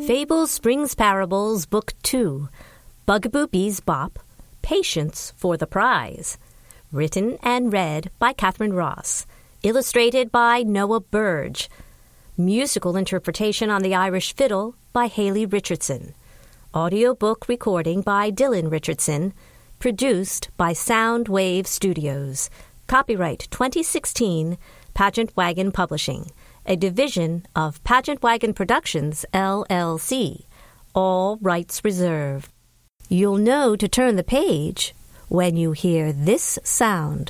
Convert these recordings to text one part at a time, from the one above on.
Fable Springs Parables, Book 2, Bugaboo Bees Bop, Patience for the Prize. Written and read by Catherine Ross. Illustrated by Noah Burge. Musical interpretation on the Irish fiddle by Haley Richardson. Audiobook recording by Dylan Richardson. Produced by Soundwave Studios. Copyright 2016, Pageant Wagon Publishing, a division of Pageant Wagon Productions, LLC. All rights reserved. You'll know to turn the page when you hear this sound.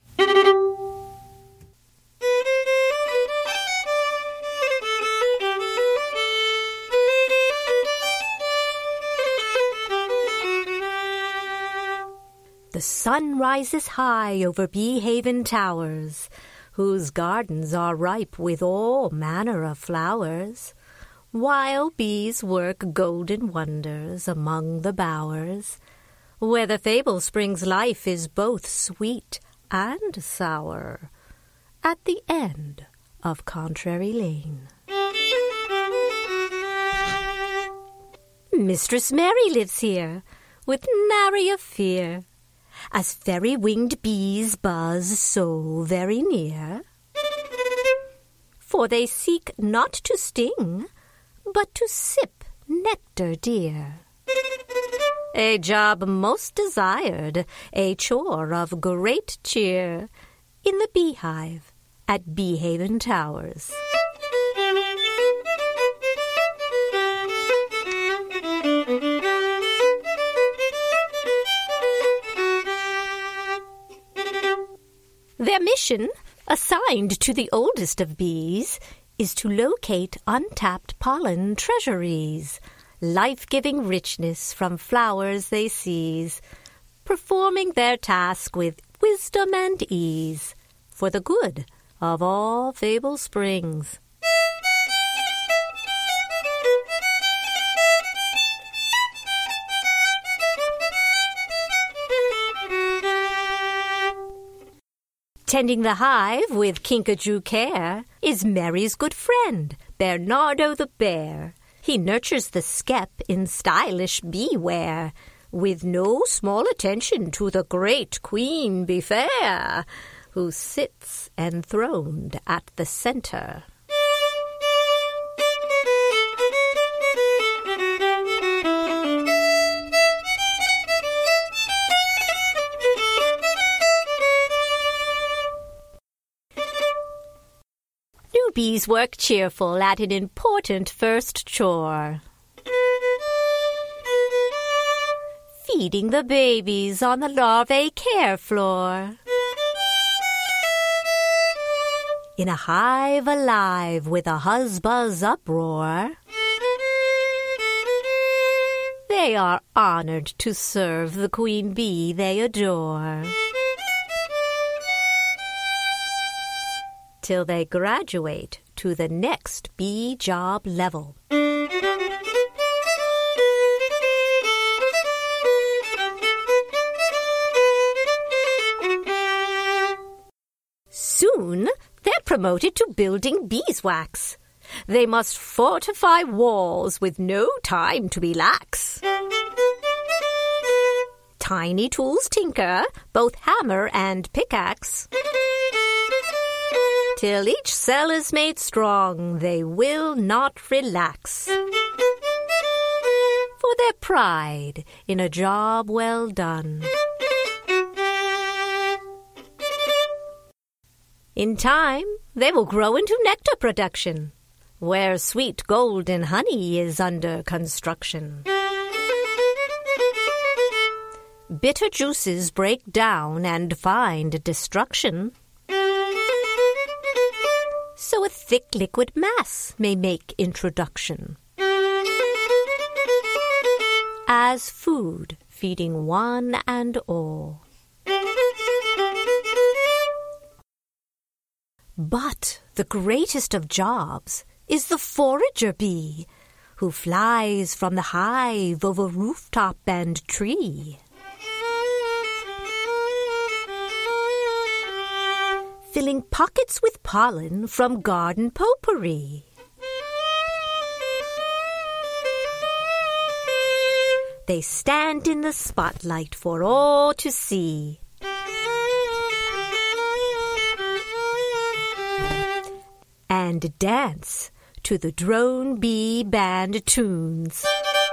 The sun rises high over Beehaven towers, whose gardens are ripe with all manner of flowers, while bees work golden wonders among the bowers, where the Fable Springs life is both sweet and sour, at the end of Contrary Lane. Mistress Mary lives here, with nary a fear, as fairy-winged bees buzz so very near. For they seek not to sting, but to sip nectar dear. A job most desired, a chore of great cheer, in the beehive at Beehaven Towers. Their mission, assigned to the oldest of bees, is to locate untapped pollen treasuries, life-giving richness from flowers they seize, performing their task with wisdom and ease, for the good of all Fable Springs. Tending the hive with kinkajou care is Mary's good friend, Bernardo the Bear. He nurtures the skep in stylish bee wear, with no small attention to the great Queen Bee Fair, who sits enthroned at the center. Bees work cheerful at an important first chore, feeding the babies on the larvae care floor. In a hive alive with a huzz-buzz uproar, they are honored to serve the queen bee they adore, till they graduate to the next bee job level. Soon, they're promoted to building beeswax. They must fortify walls with no time to be lax. Tiny tools tinker, both hammer and pickaxe. Till each cell is made strong, they will not relax. For their pride in a job well done. In time, they will grow into nectar production, where sweet golden honey is under construction. Bitter juices break down and find destruction, so a thick liquid mass may make introduction. As food feeding one and all. But the greatest of jobs is the forager bee, who flies from the hive over rooftop and tree, filling pockets with pollen from garden potpourri. They stand in the spotlight for all to see. And dance to the drone bee band tunes.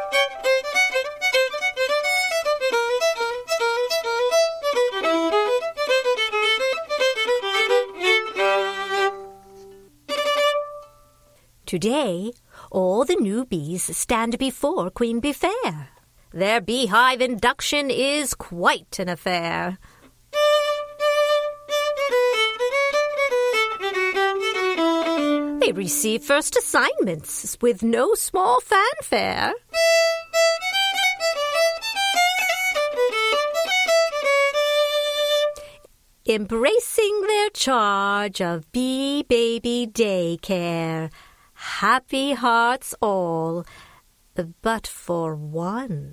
Today, all the new bees stand before Queen Bee Fair. Their beehive induction is quite an affair. They receive first assignments with no small fanfare. Embracing their charge of Bee Baby Daycare. Happy hearts all, but for one.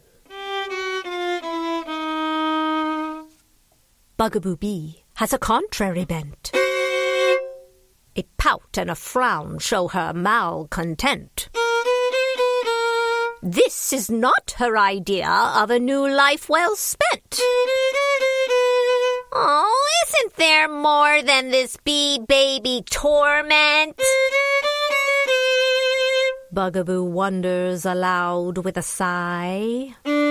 Bugaboo Bee has a contrary bent. A pout and a frown show her malcontent. This is not her idea of a new life well spent. Oh, isn't there more than this bee baby torment? Bugaboo wonders aloud with a sigh.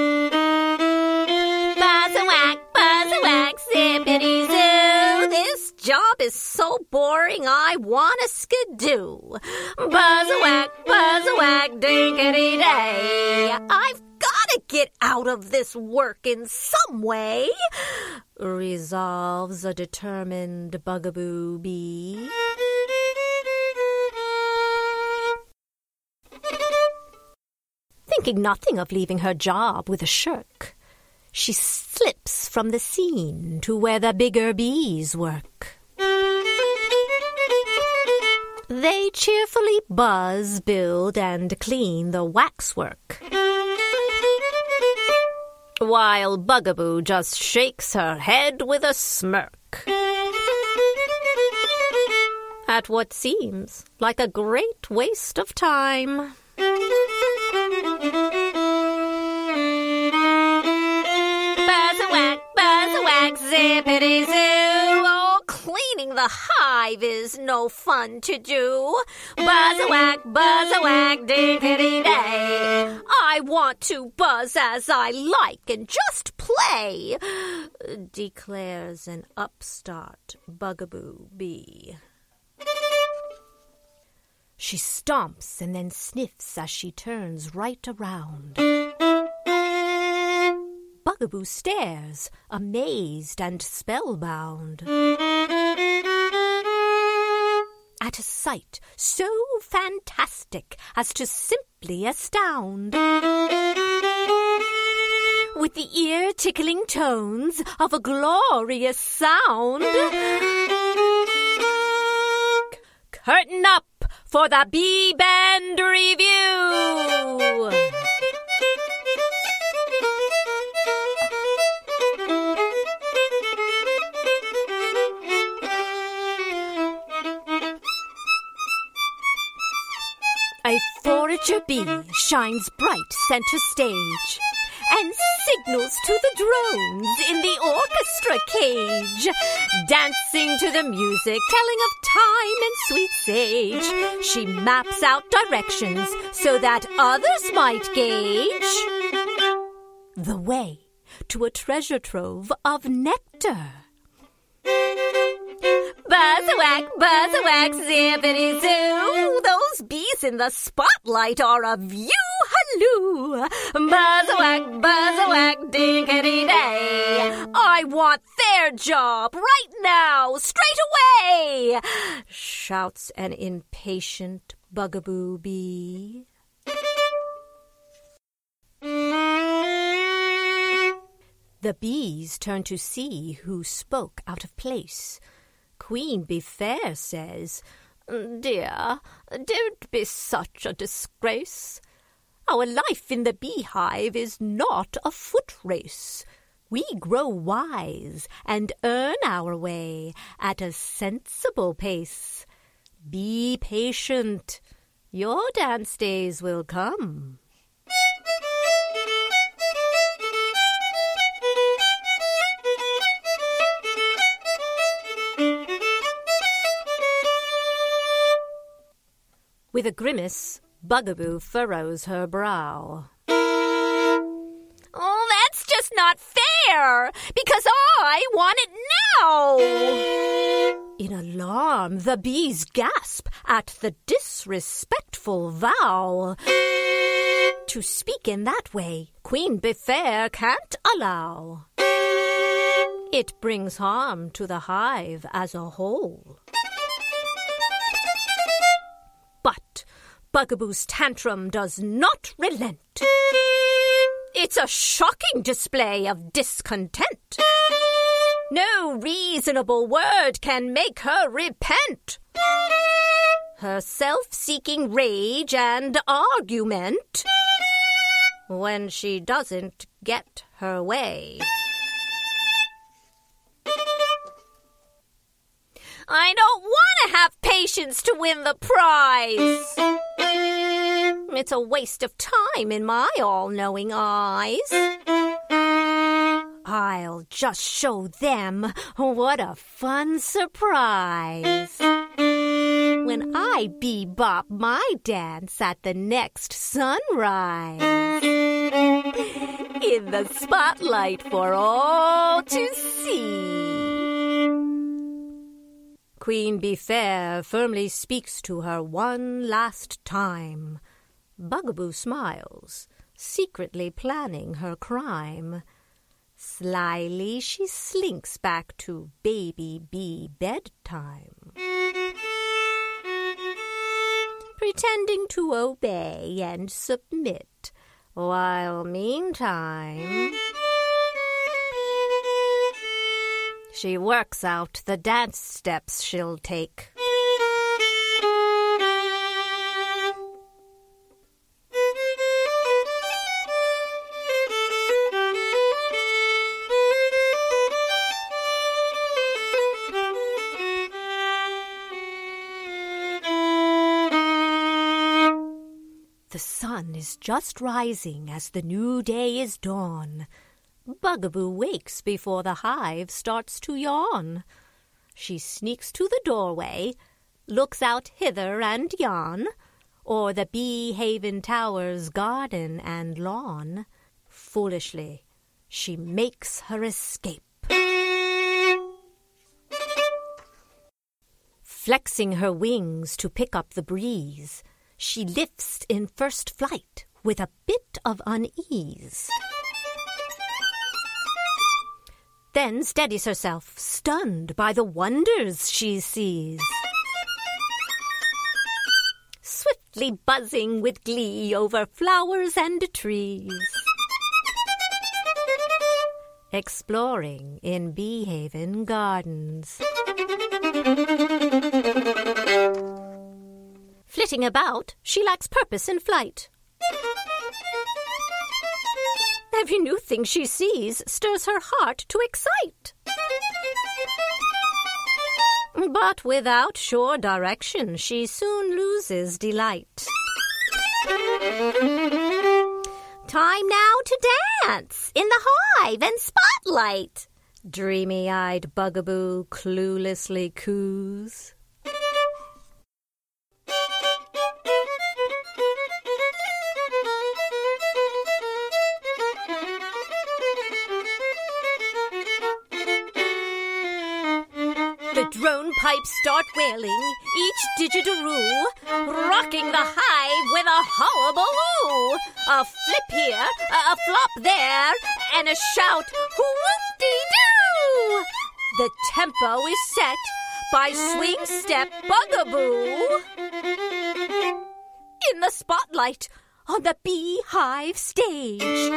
Buzz-a-whack, zippity-zoo. This job is so boring, I want a skidoo. Buzz-a-whack, dinkity-day. I've gotta get out of this work in some way, resolves a determined Bugaboo Bee. Thinking nothing of leaving her job with a shirk, she slips from the scene to where the bigger bees work. They cheerfully buzz, build, and clean the waxwork, while Bugaboo just shakes her head with a smirk at what seems like a great waste of time. Buzz-a-whack, zippity-zoo. Oh, cleaning the hive is no fun to do. Buzz-a-whack, dinkity-day. I want to buzz as I like and just play, declares an upstart Bugaboo Bee. She stomps and then sniffs as she turns right around. Bugaboo stares, amazed and spellbound, at a sight so fantastic as to simply astound. With the ear-tickling tones of a glorious sound. Curtain up for the Bee Band Review! A forager bee shines bright center stage and signals to the drones in the orchestra cage, dancing to the music, telling of time and sweet sage. She maps out directions so that others might gauge the way to a treasure trove of nectar. Buzz-a-whack, zippity-zoo. Those bees in the spotlight are a view-halloo. Buzz-a-whack, dinkity-day. I want their job right now, straight away, shouts an impatient Bugaboo Bee. The bees turn to see who spoke out of place. Queen Bee Fair says, "Dear, don't be such a disgrace. Our life in the beehive is not a foot race. We grow wise and earn our way at a sensible pace. Be patient. Your dance days will come." With a grimace, Bugaboo furrows her brow. Oh, that's just not fair, because I want it now! In alarm, the bees gasp at the disrespectful vow. To speak in that way, Queen Befair can't allow. It brings harm to the hive as a whole. But Bugaboo's tantrum does not relent. It's a shocking display of discontent. No reasonable word can make her repent. Her self-seeking rage and argument when she doesn't get her way. I don't want to have patience to win the prize. It's a waste of time in my all-knowing eyes. I'll just show them what a fun surprise when I bebop my dance at the next sunrise. In the spotlight for all to see. Queen Befair firmly speaks to her one last time. Bugaboo smiles, secretly planning her crime. Slyly she slinks back to baby bee bedtime, pretending to obey and submit, while meantime she works out the dance steps she'll take. The sun is just rising as the new day is dawn. Bugaboo wakes before the hive starts to yawn. She sneaks to the doorway, looks out hither and yon, o'er the Bee Haven Tower's garden and lawn. Foolishly, she makes her escape. Flexing her wings to pick up the breeze, she lifts in first flight with a bit of unease. Then steadies herself, stunned by the wonders she sees. Swiftly buzzing with glee over flowers and trees. Exploring in Bee Haven Gardens. Flitting about, she lacks purpose in flight. Every new thing she sees stirs her heart to excite. But without sure direction, she soon loses delight. Time now to dance in the hive and spotlight, dreamy-eyed Bugaboo cluelessly coos. The drone pipes start wailing, each didgeridoo, rocking the hive with a hullabaloo. A flip here, a flop there, and a shout, whoop-dee-doo! The tempo is set by Swing Step Bugaboo. In the spotlight on the beehive stage.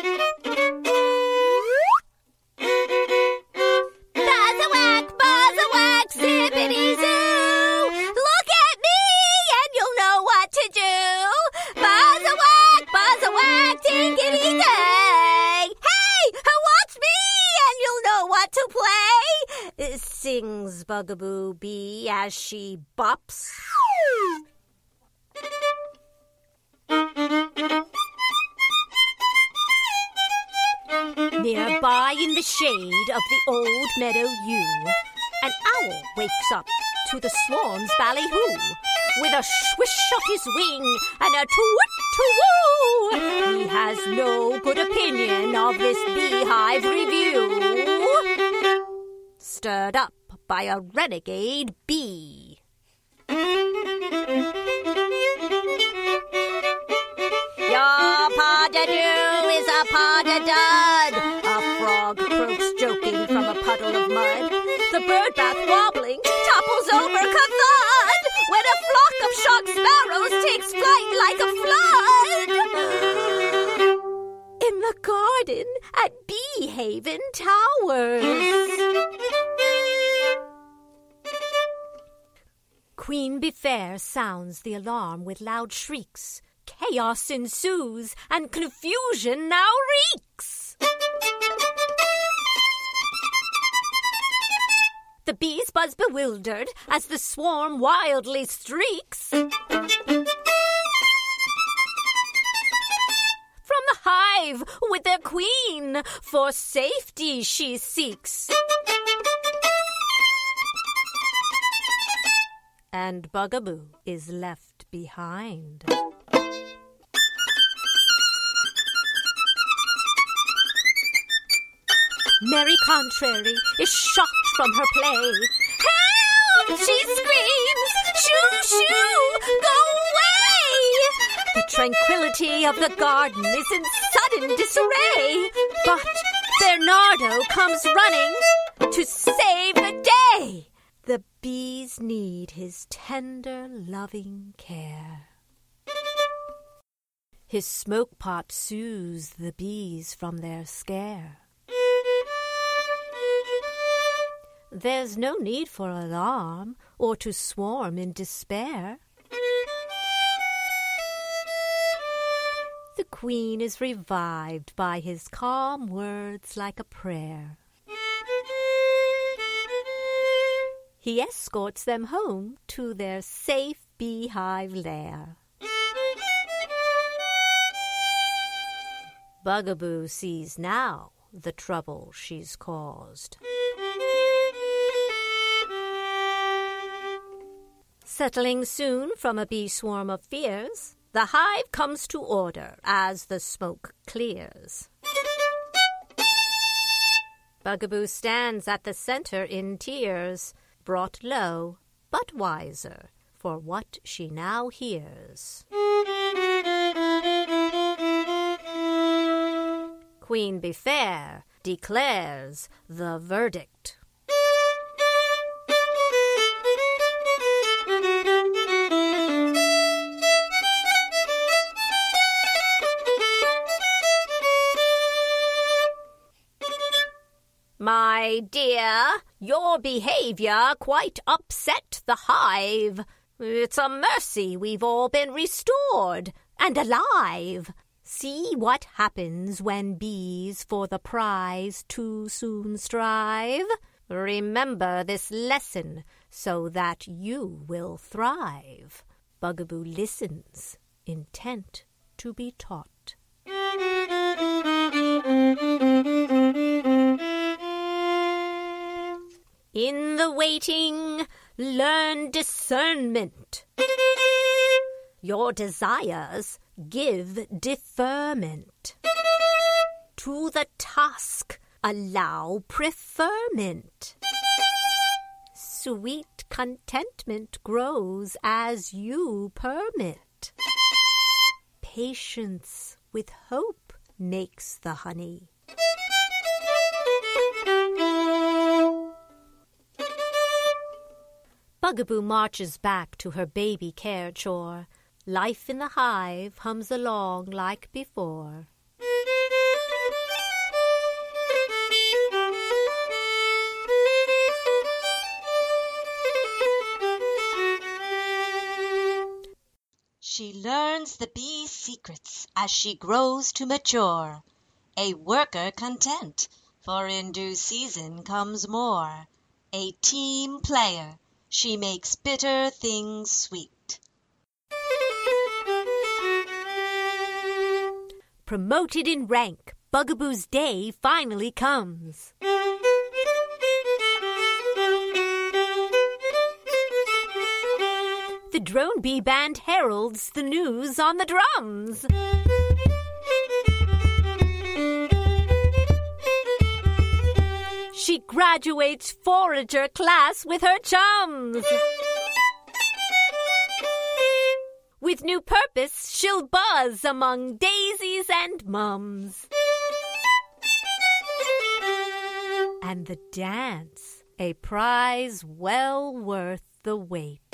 Zippity-zoo! Look at me and you'll know what to do! Buzz-a-whack, tinkety-day! Hey, who wants me? And you'll know what to play! Sings Bugaboo Bee as she bops. Nearby in the shade of the old meadow yew, an owl wakes up to the swan's ballyhoo. with a swish of his wing and a toot-to-woo. He has no good opinion of this beehive review, stirred up by a renegade bee. Your pas-de-deux is a pas-de-dud, a frog croaks joking from a puddle of mud. The bird bath wobbling topples over kavod when a flock of shock sparrows takes flight like a flood. In the garden at Beehaven Towers. Queen Befair sounds the alarm with loud shrieks. Chaos ensues, and confusion now reeks. The bees buzz bewildered as the swarm wildly streaks. From the hive with their queen, for safety she seeks. And Bugaboo is left behind. Mary Contrary is shocked from her play. Help! She screams! Shoo, shoo! Go away! The tranquility of the garden is in sudden disarray. But Bernardo comes running to save the day. The bees need his tender, loving care. His smoke pot soothes the bees from their scare. There's no need for alarm or to swarm in despair. The queen is revived by his calm words like a prayer. He escorts them home to their safe beehive lair. Bugaboo sees now the trouble she's caused. Settling soon from a bee swarm of fears, the hive comes to order as the smoke clears. Bugaboo stands at the center in tears, brought low but wiser for what she now hears. Queen Befair declares the verdict. My dear, your behavior quite upset the hive. It's a mercy we've all been restored and alive. See what happens when bees for the prize too soon strive. Remember this lesson so that you will thrive. Bugaboo listens, intent to be taught. In the waiting, learn discernment. Your desires give deferment. To the task, allow preferment. Sweet contentment grows as you permit. Patience with hope makes the honey. Bugaboo marches back to her baby care chore. Life in the hive hums along like before. She learns the bee's secrets as she grows to mature, a worker content, for in due season comes more. A team player, she makes bitter things sweet. Promoted in rank, Bugaboo's day finally comes. The The drone bee band heralds the news on the drums. She graduates forager class with her chums. With new purpose, she'll buzz among daisies and mums. And the dance, a prize well worth the wait.